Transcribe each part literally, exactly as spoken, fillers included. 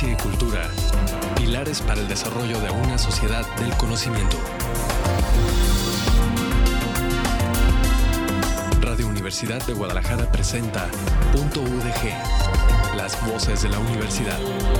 ciencia y cultura, pilares para el desarrollo de una sociedad del conocimiento. Radio Universidad de Guadalajara presenta Punto U D G, las voces de la universidad.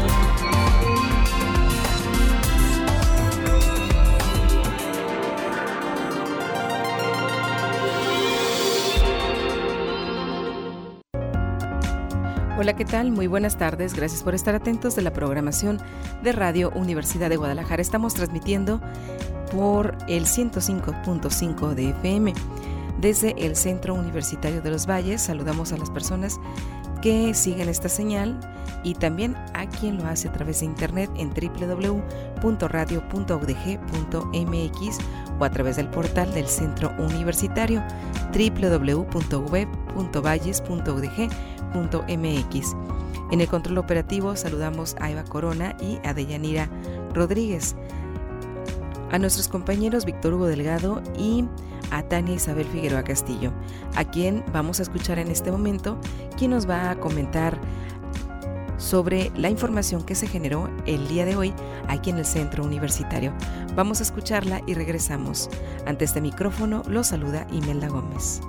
Hola, ¿qué tal? Muy buenas tardes. Gracias por estar atentos de la programación de Radio Universidad de Guadalajara. Estamos transmitiendo por el ciento cinco punto cinco de F M. Desde el Centro Universitario de los Valles saludamos a las personas que siguen esta señal y también a quien lo hace a través de internet en doble u doble u doble u punto radio punto u d g punto m x o a través del portal del Centro Universitario doble u doble u doble u punto u b punto valles punto u d g punto m x. En el control operativo saludamos a Eva Corona y a Deyanira Rodríguez, a nuestros compañeros Víctor Hugo Delgado y a Tania Isabel Figueroa Castillo, a quien vamos a escuchar en este momento, quien nos va a comentar sobre la información que se generó el día de hoy aquí en el Centro Universitario. Vamos a escucharla y regresamos. Ante este micrófono los saluda Imelda Gómez.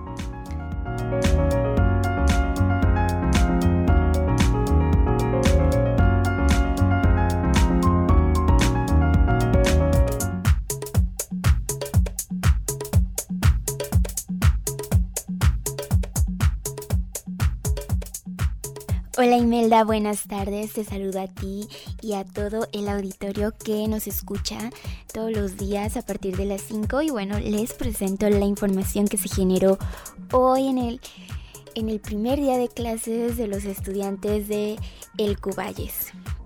Hola Imelda, buenas tardes, te saludo a ti y a todo el auditorio que nos escucha todos los días a partir de las cinco y bueno, les presento la información que se generó hoy en el, en el primer día de clases de los estudiantes de El Cuballes.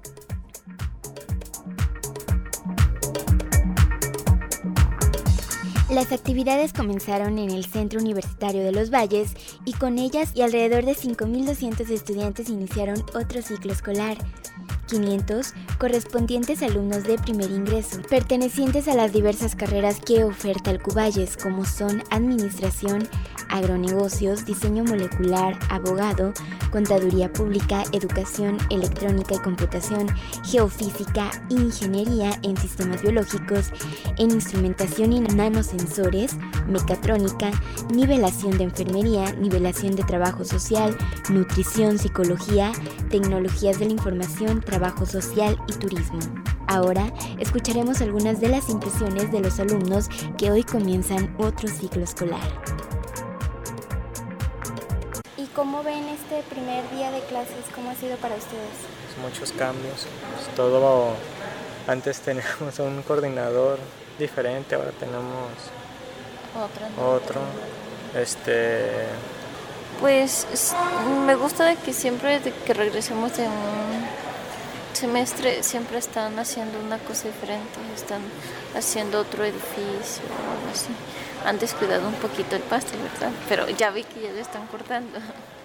Las actividades comenzaron en el Centro Universitario de los Valles y con ellas y alrededor de cinco mil doscientos estudiantes iniciaron otro ciclo escolar. quinientos correspondientes a alumnos de primer ingreso, pertenecientes a las diversas carreras que oferta el Cuballes, como son administración, agronegocios, diseño molecular, abogado, contaduría pública, educación, electrónica y computación, geofísica, ingeniería en sistemas biológicos, en instrumentación y nanosensores, mecatrónica, nivelación de enfermería, nivelación de trabajo social, nutrición, psicología, tecnologías de la información, trabajo social y turismo. Ahora escucharemos algunas de las impresiones de los alumnos que hoy comienzan otro ciclo escolar. ¿Y cómo ven este primer día de clases? ¿Cómo ha sido para ustedes? Muchos cambios. Pues todo, antes teníamos un coordinador diferente, ahora tenemos otro. Otro. Este. Pues me gusta de que siempre de que regresemos de un semestre siempre están haciendo una cosa diferente, están haciendo otro edificio o algo así. Han descuidado un poquito el pasto, ¿verdad? Pero ya vi que ya lo están cortando.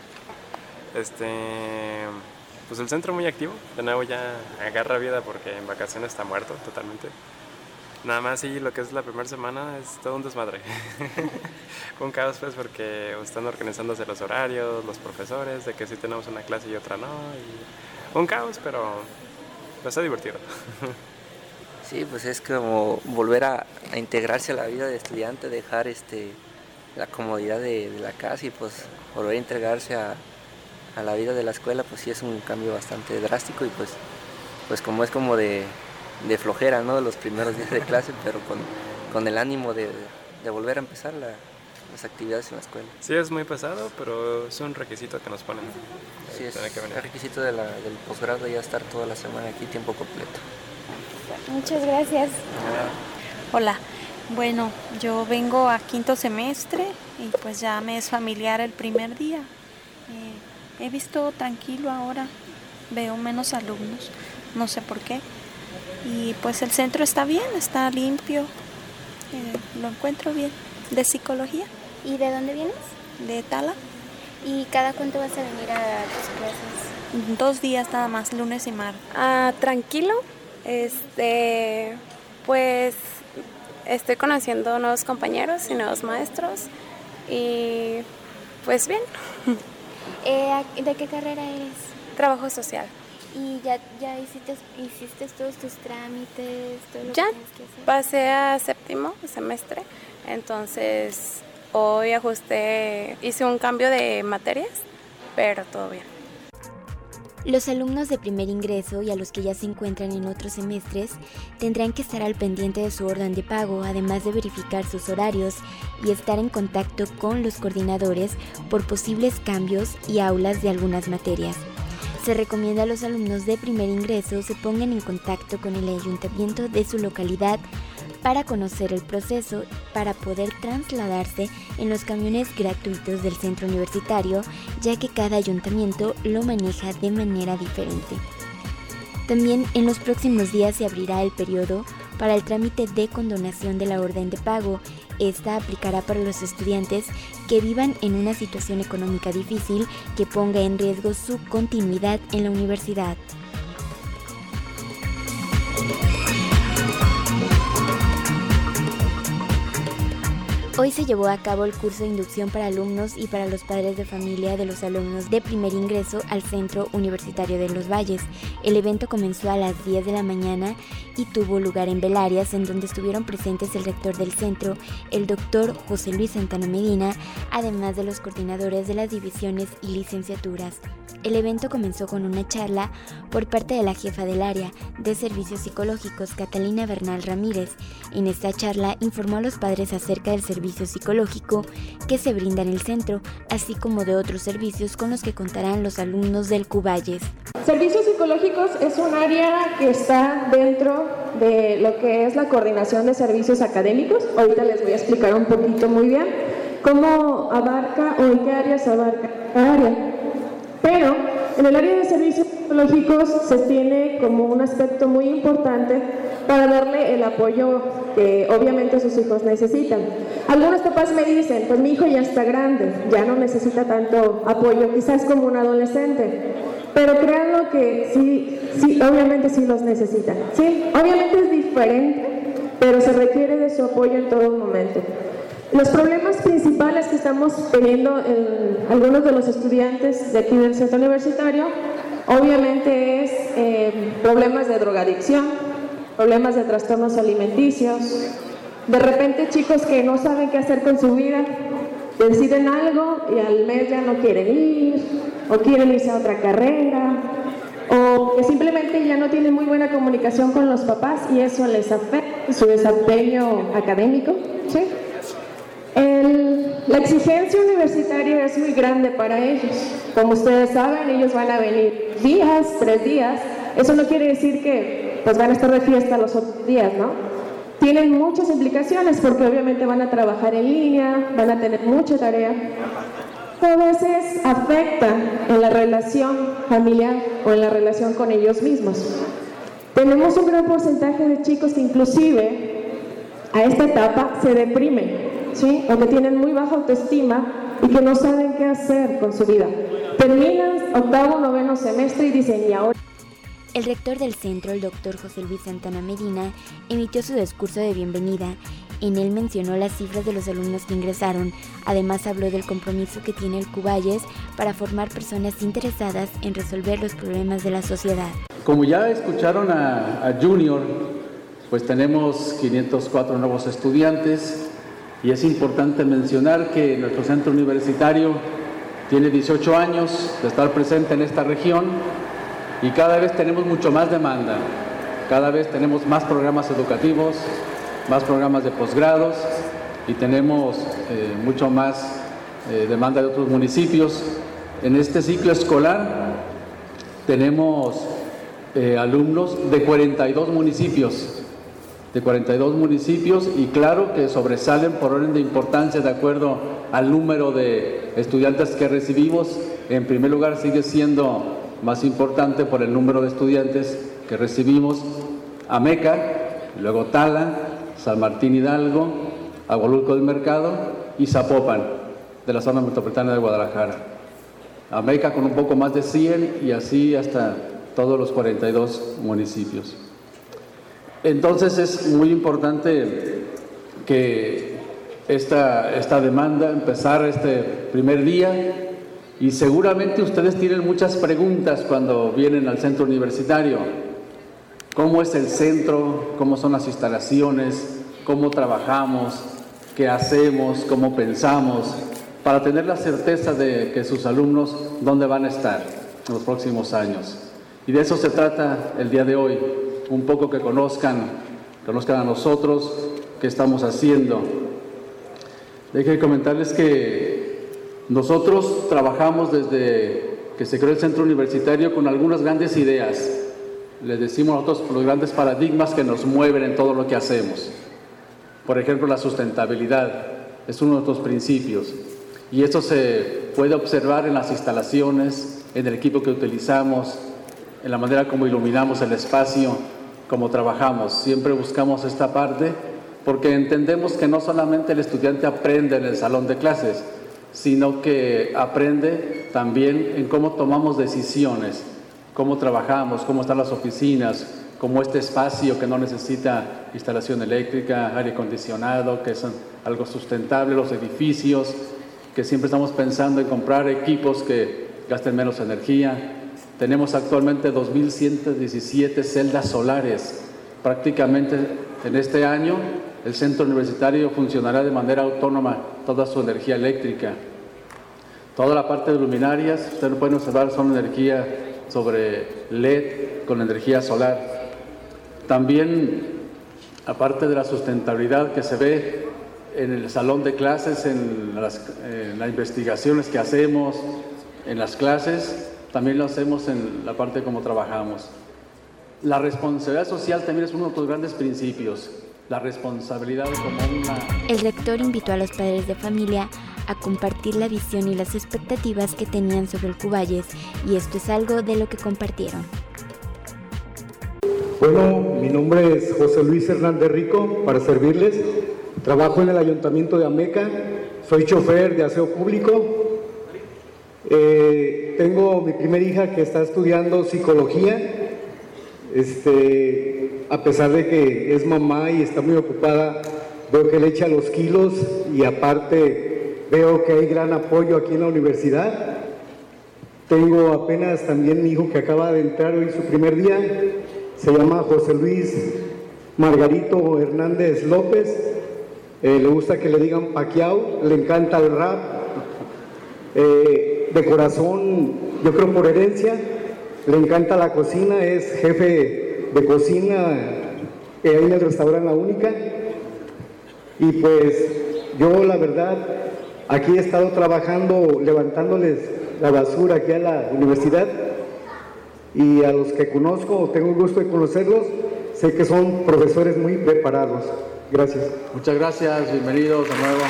Este, pues el centro muy activo, de nuevo ya agarra vida porque en vacaciones está muerto totalmente. Nada más sí, lo que es la primera semana es todo un desmadre. Un caos pues porque están organizándose los horarios, los profesores, de que sí tenemos una clase y otra no. Y un caos, pero pues está divertido. Sí, pues es como volver a, a integrarse a la vida de estudiante, dejar este la comodidad de, de la casa y pues volver a integrarse a, a la vida de la escuela, pues sí es un cambio bastante drástico y pues, pues como es como de, de flojera, ¿no? Los primeros días de clase, pero con, con el ánimo de, de volver a empezar la, las actividades en la escuela. Sí, es muy pesado, pero es un requisito que nos ponen. Sí, es el requisito de la, del posgrado ya estar toda la semana aquí tiempo completo. Muchas gracias. Hola, bueno, yo vengo a quinto semestre y pues ya me es familiar el primer día. Eh, he visto tranquilo ahora, veo menos alumnos, no sé por qué. Y pues el centro está bien, está limpio, eh, lo encuentro bien. ¿De psicología? ¿Y de dónde vienes? De Tala. ¿Y cada cuánto vas a venir a tus clases? Dos días nada más, lunes y martes. Ah, tranquilo. Este, pues estoy conociendo nuevos compañeros y nuevos maestros y pues bien. Eh, ¿De qué carrera eres? Trabajo social. ¿Y ya, ya hiciste, hiciste todos tus trámites? Todo lo Ya que tienes que hacer? pasé a séptimo semestre, entonces hoy ajusté, hice un cambio de materias, pero todo bien. Los alumnos de primer ingreso y a los que ya se encuentran en otros semestres tendrán que estar al pendiente de su orden de pago, además de verificar sus horarios y estar en contacto con los coordinadores por posibles cambios y aulas de algunas materias. Se recomienda a los alumnos de primer ingreso se pongan en contacto con el ayuntamiento de su localidad para conocer el proceso, para poder trasladarse en los camiones gratuitos del centro universitario, ya que cada ayuntamiento lo maneja de manera diferente. También en los próximos días se abrirá el periodo para el trámite de condonación de la orden de pago. Esta aplicará para los estudiantes que vivan en una situación económica difícil que ponga en riesgo su continuidad en la universidad. Hoy se llevó a cabo el curso de inducción para alumnos y para los padres de familia de los alumnos de primer ingreso al Centro Universitario de Los Valles. El evento comenzó a las diez de la mañana y tuvo lugar en Belarias, en donde estuvieron presentes el rector del centro, el doctor José Luis Santana Medina, además de los coordinadores de las divisiones y licenciaturas. El evento comenzó con una charla por parte de la jefa del área de servicios psicológicos, Catalina Bernal Ramírez. En esta charla informó a los padres acerca del servicio psicológico que se brinda en el centro, así como de otros servicios con los que contarán los alumnos del Cuballes. Servicios psicológicos es un área que está dentro de lo que es la coordinación de servicios académicos. Ahorita les voy a explicar un poquito muy bien cómo abarca o en qué áreas abarca cada área. Pero en el área de servicios psicológicos se tiene como un aspecto muy importante para darle el apoyo que obviamente sus hijos necesitan. Algunos papás me dicen, pues mi hijo ya está grande, ya no necesita tanto apoyo, quizás como un adolescente. Pero créanlo que sí, sí, obviamente sí los necesitan. Sí, obviamente es diferente, pero se requiere de su apoyo en todo momento. Los problemas principales que estamos teniendo en algunos de los estudiantes de aquí del centro universitario, obviamente es eh, problemas de drogadicción, problemas de trastornos alimenticios, de repente chicos que no saben qué hacer con su vida, deciden algo y al mes ya no quieren ir, o quieren irse a otra carrera, o que simplemente ya no tienen muy buena comunicación con los papás y eso les afecta su desempeño académico, ¿sí? El, la exigencia universitaria es muy grande para ellos. Como ustedes saben, ellos van a venir días, tres días. Eso no quiere decir que pues, van a estar de fiesta los otros días, ¿no? Tienen muchas implicaciones porque obviamente van a trabajar en línea, van a tener mucha tarea. A veces afecta en la relación familiar o en la relación con ellos mismos. Tenemos un gran porcentaje de chicos que inclusive a esta etapa se deprimen, ¿sí? O que tienen muy baja autoestima y que no saben qué hacer con su vida. Terminan octavo, noveno semestre y dicen, ¿y ahora? El rector del centro, el doctor José Luis Santana Medina, emitió su discurso de bienvenida. En él mencionó las cifras de los alumnos que ingresaron. Además habló del compromiso que tiene el Cuballes para formar personas interesadas en resolver los problemas de la sociedad. Como ya escucharon a, a Junior, pues tenemos quinientos cuatro nuevos estudiantes y es importante mencionar que nuestro centro universitario tiene dieciocho años de estar presente en esta región y cada vez tenemos mucho más demanda, cada vez tenemos más programas educativos, más programas de posgrados y tenemos eh, mucho más eh, demanda de otros municipios. En este ciclo escolar tenemos eh, alumnos de cuarenta y dos municipios, de cuarenta y dos municipios y claro que sobresalen por orden de importancia de acuerdo al número de estudiantes que recibimos. En primer lugar sigue siendo más importante por el número de estudiantes que recibimos Ameca, luego Tala, San Martín Hidalgo, Agualulco del Mercado y Zapopan, de la zona metropolitana de Guadalajara. Ameca con un poco más de cien y así hasta todos los cuarenta y dos municipios. Entonces es muy importante que esta, esta demanda, empezar este primer día, Y seguramente ustedes tienen muchas preguntas cuando vienen al centro universitario. ¿Cómo es el centro? ¿Cómo son las instalaciones? ¿Cómo trabajamos? ¿Qué hacemos? ¿Cómo pensamos? Para tener la certeza de que sus alumnos, ¿dónde van a estar en los próximos años? Y de eso se trata el día de hoy, un poco que conozcan, conozcan a nosotros, qué estamos haciendo. Déjenme comentarles que nosotros trabajamos desde que se creó el centro universitario con algunas grandes ideas. Les decimos nosotros los grandes paradigmas que nos mueven en todo lo que hacemos. Por ejemplo, la sustentabilidad es uno de nuestros principios. Y esto se puede observar en las instalaciones, en el equipo que utilizamos, en la manera como iluminamos el espacio, cómo trabajamos. Siempre buscamos esta parte porque entendemos que no solamente el estudiante aprende en el salón de clases, sino que aprende también en cómo tomamos decisiones, cómo trabajamos, cómo están las oficinas, cómo este espacio que no necesita instalación eléctrica, aire acondicionado, que es algo sustentable, los edificios, que siempre estamos pensando en comprar equipos que gasten menos energía. Tenemos actualmente dos mil ciento diecisiete celdas solares. Prácticamente en este año el centro universitario funcionará de manera autónoma toda su energía eléctrica. Toda la parte de luminarias, ustedes lo pueden observar, son energía sobre L E D con energía solar. También, aparte de la sustentabilidad que se ve en el salón de clases, en las, en las investigaciones que hacemos, en las clases, también lo hacemos en la parte de cómo trabajamos. La responsabilidad social también es uno de los grandes principios. La responsabilidad como una... El rector invitó a los padres de familia a compartir la visión y las expectativas que tenían sobre el Cuballes, y esto es algo de lo que compartieron. Bueno, mi nombre es José Luis Hernández Rico, para servirles. Trabajo en el Ayuntamiento de Ameca, soy chofer de aseo público. Eh, tengo mi primera hija que está estudiando psicología. Este, a pesar de que es mamá y está muy ocupada, veo que le echa los kilos y aparte veo que hay gran apoyo aquí en la universidad. Tengo apenas también mi hijo que acaba de entrar hoy su primer día, se llama José Luis Margarito Hernández López, eh, le gusta que le digan Paquiao, le encanta el rap, eh, de corazón, yo creo por herencia, le encanta la cocina, es jefe de cocina eh, ahí en el restaurante La Única. Y pues yo la verdad aquí he estado trabajando, levantándoles la basura aquí a la universidad, y a los que conozco, tengo el gusto de conocerlos, sé que son profesores muy preparados. Gracias. Muchas gracias, bienvenidos de nuevo.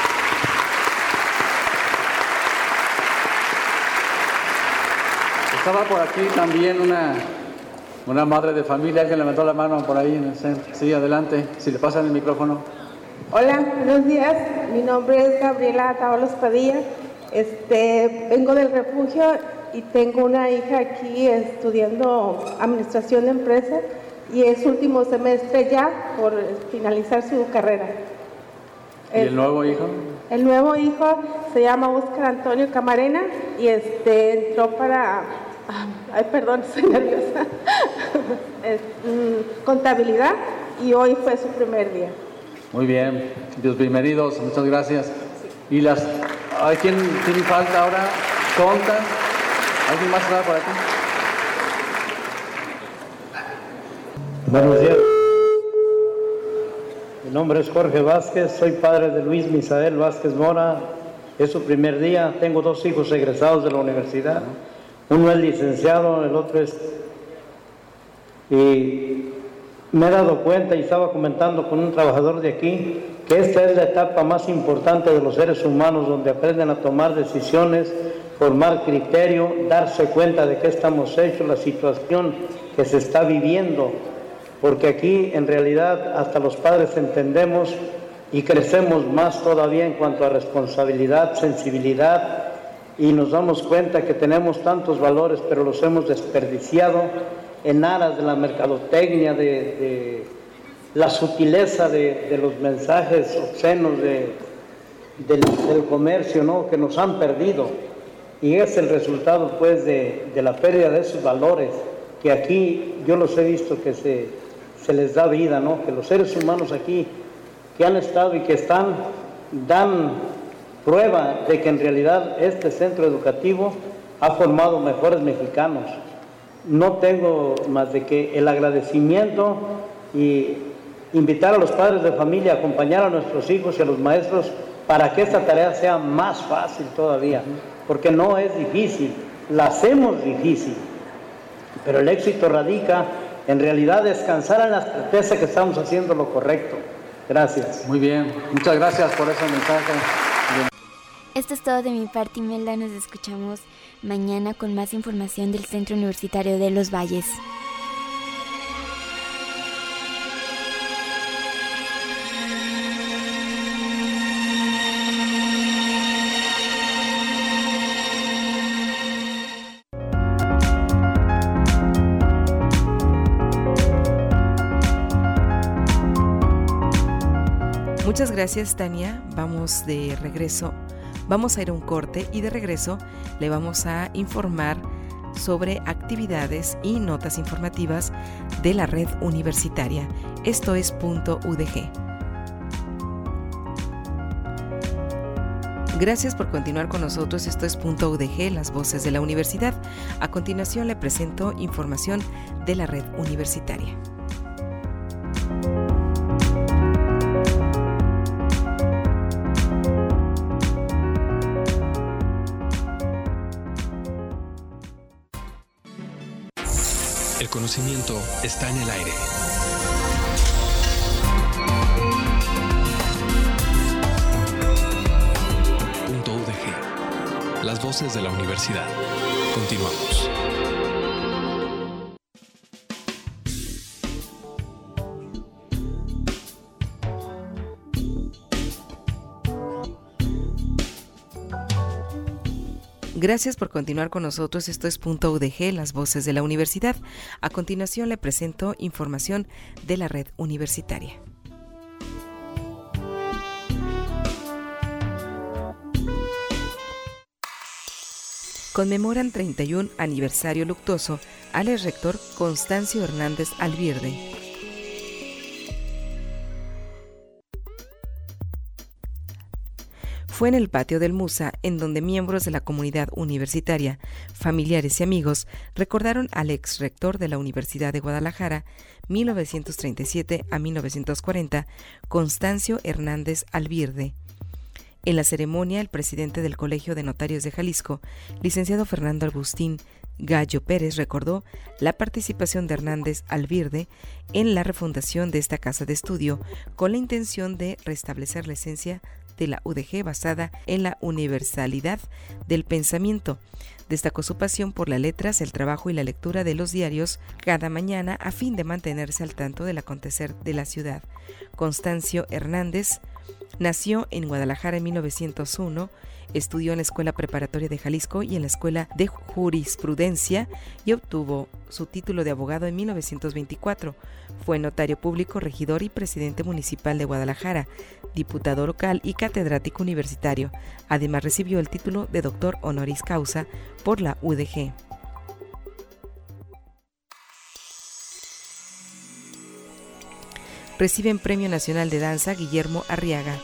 Estaba por aquí también una, una madre de familia, alguien levantó la mano por ahí en el centro. Sí, adelante, si le pasan el micrófono. Hola, buenos días, mi nombre es Gabriela Tábalos Padilla, este, vengo del refugio y tengo una hija aquí estudiando administración de empresas y es último semestre ya por finalizar su carrera. ¿Y el, el nuevo hijo? El nuevo hijo se llama Óscar Antonio Camarena y este entró para... Ay, perdón, estoy nerviosa. es, mm, contabilidad y hoy fue su primer día. Muy bien, Dios, bienvenidos, muchas gracias. ¿Y las... ¿Hay quién tiene falta ahora? ¿Conta? ¿Alguien más está por aquí? Buenos días. Mi nombre es Jorge Vázquez, soy padre de Luis Misael Vázquez Mora. Es su primer día, tengo dos hijos egresados de la universidad. Uno es licenciado, el otro es... Y me he dado cuenta y estaba comentando con un trabajador de aquí que esta es la etapa más importante de los seres humanos, donde aprenden a tomar decisiones, formar criterio, darse cuenta de qué estamos hechos, la situación que se está viviendo, porque aquí en realidad hasta los padres entendemos y crecemos más todavía en cuanto a responsabilidad, sensibilidad, y nos damos cuenta que tenemos tantos valores, pero los hemos desperdiciado en aras de la mercadotecnia, de, de la sutileza de, de los mensajes obscenos de, del, del comercio, ¿no?, que nos han perdido. y es el resultado pues de, de la pérdida de esos valores que aquí yo los he visto que se, se les da vida, ¿no? Que los seres humanos aquí que han estado y que están, dan prueba de que en realidad este centro educativo ha formado mejores mexicanos. No tengo más de que el agradecimiento y invitar a los padres de familia a acompañar a nuestros hijos y a los maestros para que esta tarea sea más fácil todavía, porque no es difícil, la hacemos difícil, pero el éxito radica en realidad descansar en la certeza que estamos haciendo lo correcto. Gracias. Muy bien, muchas gracias por ese mensaje. Bien. Esto es todo de mi parte, Imelda. Nos escuchamos mañana con más información del Centro Universitario de Los Valles. Muchas gracias, Tania. Vamos de regreso. Vamos a ir a un corte y de regreso le vamos a informar sobre actividades y notas informativas de la red universitaria. Esto es Punto U D G. Gracias por continuar con nosotros. Esto es Punto U D G, las voces de la universidad. A continuación le presento información de la red universitaria. El conocimiento está en el aire. Punto U D G. Las voces de la universidad. Continuamos. Gracias por continuar con nosotros. Esto es Punto U D G, las voces de la universidad. A continuación le presento información de la red universitaria. Conmemoran treinta y un aniversario luctuoso al ex rector Constancio Hernández Albierde. Fue en el patio del Musa en donde miembros de la comunidad universitaria, familiares y amigos recordaron al ex rector de la Universidad de Guadalajara, mil novecientos treinta y siete a mil novecientos cuarenta, Constancio Hernández Albierde. En la ceremonia, el presidente del Colegio de Notarios de Jalisco, licenciado Fernando Agustín Gallo Pérez, recordó la participación de Hernández Albierde en la refundación de esta casa de estudio con la intención de restablecer la esencia de la U D G basada en la universalidad del pensamiento. Destacó su pasión por las letras, el trabajo y la lectura de los diarios cada mañana a fin de mantenerse al tanto del acontecer de la ciudad. Constancio Hernández nació en Guadalajara en mil novecientos uno, estudió en la Escuela Preparatoria de Jalisco y en la Escuela de Jurisprudencia y obtuvo su título de abogado en mil novecientos veinticuatro. Fue notario público, regidor y presidente municipal de Guadalajara, diputado local y catedrático universitario. Además recibió el título de doctor honoris causa por la U D G. Reciben Premio Nacional de Danza Guillermo Arriaga.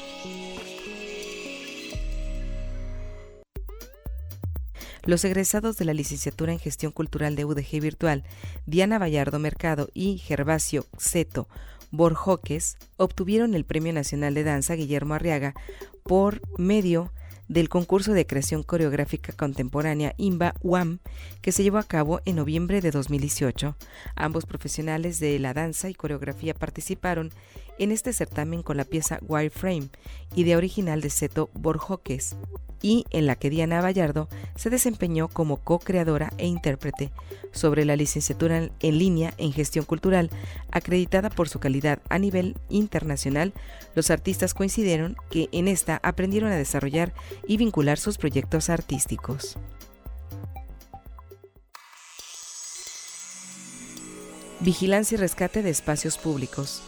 Los egresados de la licenciatura en Gestión Cultural de U D G Virtual, Diana Vallardo Mercado y Gervasio Zeto Borjoques, obtuvieron el Premio Nacional de Danza Guillermo Arriaga por medio del concurso de creación coreográfica contemporánea I M B A U A M, que se llevó a cabo en noviembre de dos mil dieciocho. Ambos profesionales de la danza y coreografía participaron en este certamen con la pieza Wireframe, idea original de Zeto Borjoques, y en la que Diana Vallardo se desempeñó como co-creadora e intérprete. Sobre la licenciatura en línea en gestión cultural, acreditada por su calidad a nivel internacional, los artistas coincidieron que en esta aprendieron a desarrollar y vincular sus proyectos artísticos. Vigilancia y rescate de espacios públicos.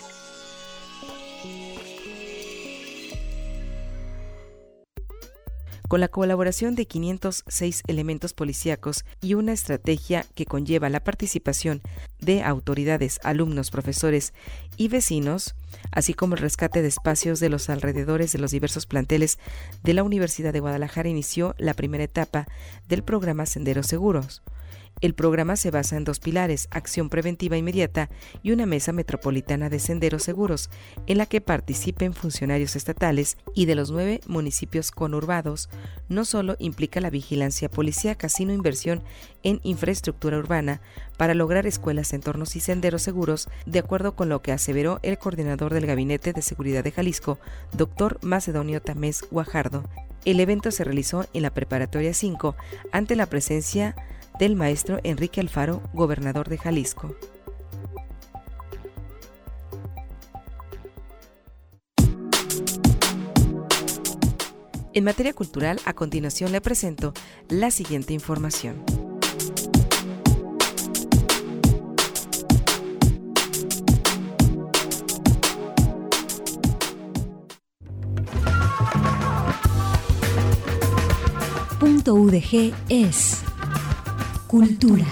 Con la colaboración de quinientos seis elementos policíacos y una estrategia que conlleva la participación de autoridades, alumnos, profesores y vecinos, así como el rescate de espacios de los alrededores de los diversos planteles de la Universidad de Guadalajara, inició la primera etapa del programa Senderos Seguros. El programa se basa en dos pilares: acción preventiva inmediata y una mesa metropolitana de senderos seguros, en la que participen funcionarios estatales y de los nueve municipios conurbados. No solo implica la vigilancia policíaca, sino inversión en infraestructura urbana para lograr escuelas, entornos y senderos seguros, de acuerdo con lo que aseveró el coordinador del Gabinete de Seguridad de Jalisco, doctor Macedonio Tamés Guajardo. El evento se realizó en la Preparatoria cinco ante la presencia del maestro Enrique Alfaro, gobernador de Jalisco. En materia cultural, a continuación le presento la siguiente información. Punto U D G es cultura.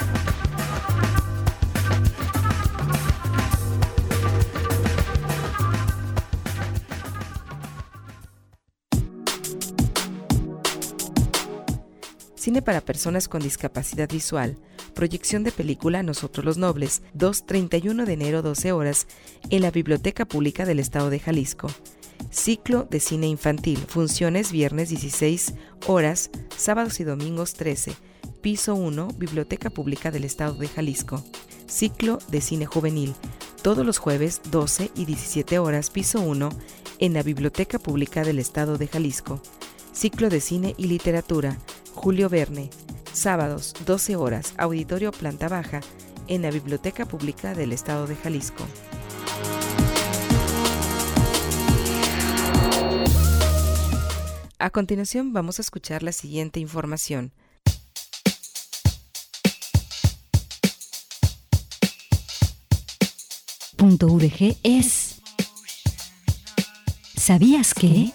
Cine para personas con discapacidad visual. Proyección de película Nosotros los Nobles, dos treinta y uno de enero, doce horas, en la Biblioteca Pública del Estado de Jalisco. Ciclo de cine infantil. Funciones viernes dieciséis horas, sábados y domingos trece. Piso uno, Biblioteca Pública del Estado de Jalisco. Ciclo de cine juvenil. Todos los jueves doce y diecisiete horas, piso uno, en la Biblioteca Pública del Estado de Jalisco. Ciclo de cine y literatura. Julio Verne. Sábados doce horas, auditorio planta baja, en la Biblioteca Pública del Estado de Jalisco. A continuación vamos a escuchar la siguiente información. Punto U D G es ¿sabías que?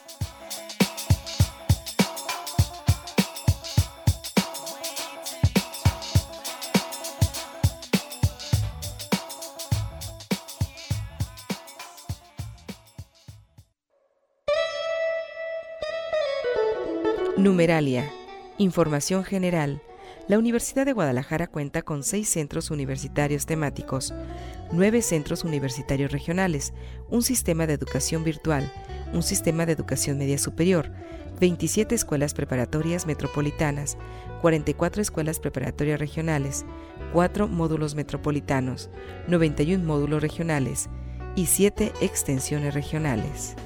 Numeralia. Información general. La Universidad de Guadalajara cuenta con seis centros universitarios temáticos, nueve centros universitarios regionales, un sistema de educación virtual, un sistema de educación media superior, veintisiete escuelas preparatorias metropolitanas, cuarenta y cuatro escuelas preparatorias regionales, cuatro módulos metropolitanos, noventa y uno módulos regionales y siete extensiones regionales.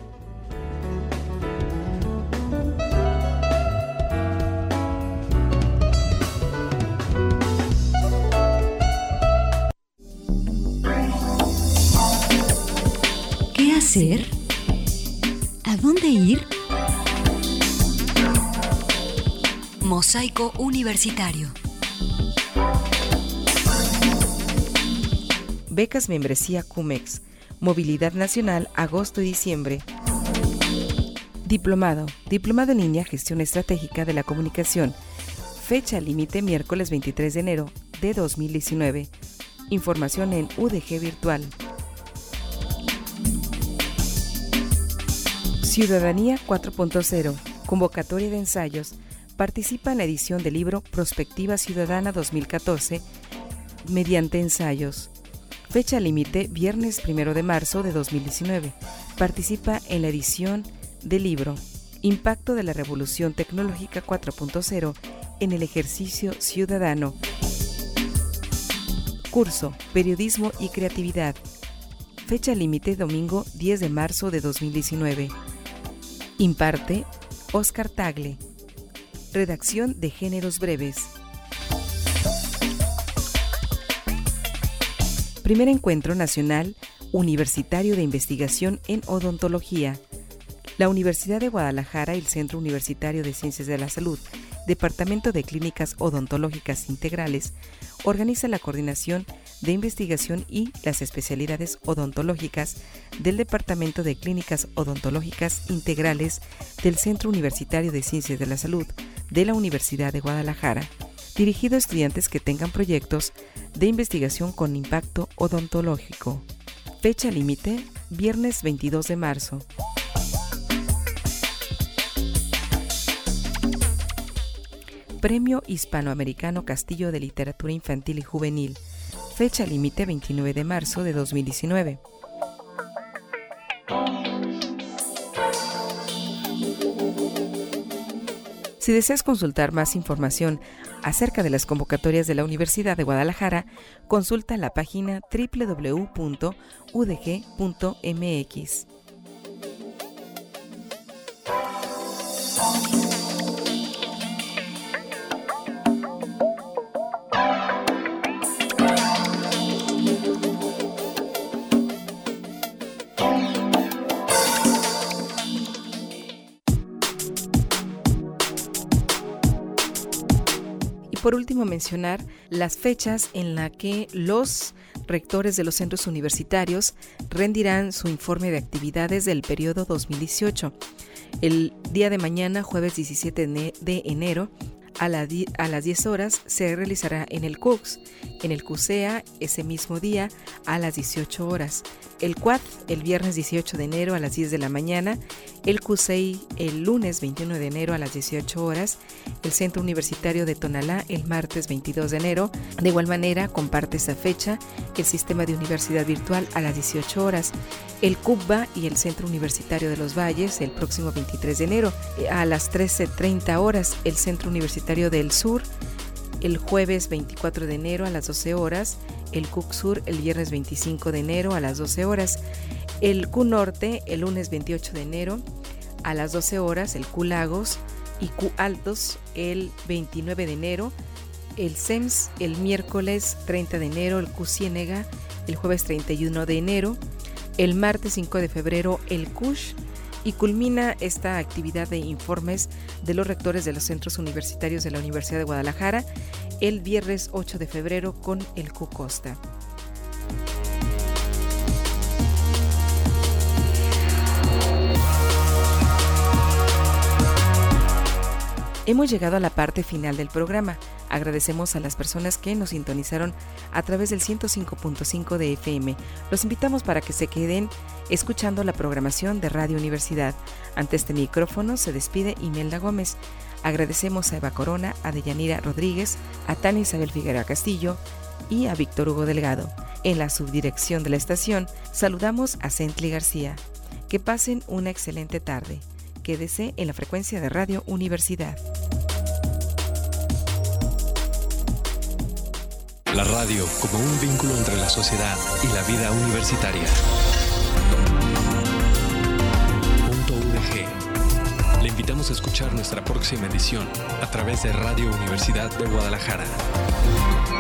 ¿Qué hacer? ¿A dónde ir? Mosaico Universitario. Becas membresía CUMEX. Movilidad Nacional, agosto y diciembre. Diplomado. Diplomado en línea, gestión estratégica de la comunicación. Fecha límite miércoles veintitrés de enero de dos mil diecinueve. Información en U D G Virtual. Ciudadanía cuatro punto cero. Convocatoria de ensayos. Participa en la edición del libro Prospectiva Ciudadana dos mil catorce mediante ensayos. Fecha límite viernes primero de marzo de dos mil diecinueve. Participa en la edición del libro Impacto de la Revolución Tecnológica cuatro punto cero en el ejercicio ciudadano. Curso Periodismo y Creatividad. Fecha límite domingo diez de marzo de dos mil diecinueve. Imparte Oscar Tagle. Redacción de géneros breves. Primer Encuentro Nacional Universitario de Investigación en Odontología. La Universidad de Guadalajara y el Centro Universitario de Ciencias de la Salud, Departamento de Clínicas Odontológicas Integrales, organiza la coordinación de Investigación y las especialidades odontológicas del Departamento de Clínicas Odontológicas Integrales del Centro Universitario de Ciencias de la Salud de la Universidad de Guadalajara, dirigido a estudiantes que tengan proyectos de investigación con impacto odontológico. Fecha límite, viernes veintidós de marzo. Premio Hispanoamericano Castillo de Literatura Infantil y Juvenil. Fecha límite veintinueve de marzo de dos mil diecinueve. Si deseas consultar más información acerca de las convocatorias de la Universidad de Guadalajara, consulta la página doble u doble u doble u punto u d g punto m x. Por último, mencionar las fechas en las que los rectores de los centros universitarios rendirán su informe de actividades del periodo dos mil dieciocho. El día de mañana, jueves diecisiete de enero, a, la di- a las diez horas, se realizará en el C U C S, en el CUSEA ese mismo día a las dieciocho horas. El C U A D el viernes dieciocho de enero a las diez de la mañana, el CUSEI el lunes veintiuno de enero a las dieciocho horas, el Centro Universitario de Tonalá el martes veintidós de enero. De igual manera, comparte esa fecha el Sistema de Universidad Virtual a las dieciocho horas, el CUBA y el Centro Universitario de los Valles el próximo veintitrés de enero a las trece treinta horas, el Centro Universitario del Sur el jueves veinticuatro de enero a las doce horas, el C U C Sur el viernes veinticinco de enero a las doce horas, el C U Norte el lunes veintiocho de enero a las doce horas, el C U Lagos y C U Altos el veintinueve de enero, el C E M S el miércoles treinta de enero, el C U Ciénega el jueves treinta y uno de enero, el martes cinco de febrero el C U S H, y culmina esta actividad de informes de los rectores de los centros universitarios de la Universidad de Guadalajara el viernes ocho de febrero con el C U Costa. Hemos llegado a la parte final del programa. Agradecemos a las personas que nos sintonizaron a través del ciento cinco punto cinco de F M. Los invitamos para que se queden escuchando la programación de Radio Universidad. Ante este micrófono se despide Imelda Gómez. Agradecemos a Eva Corona, a Deyanira Rodríguez, a Tania Isabel Figueroa Castillo y a Víctor Hugo Delgado. En la subdirección de la estación saludamos a Centli García. Que pasen una excelente tarde. Quédese en la frecuencia de Radio Universidad. La radio como un vínculo entre la sociedad y la vida universitaria. Punto U D G. Le invitamos a escuchar nuestra próxima edición a través de Radio Universidad de Guadalajara.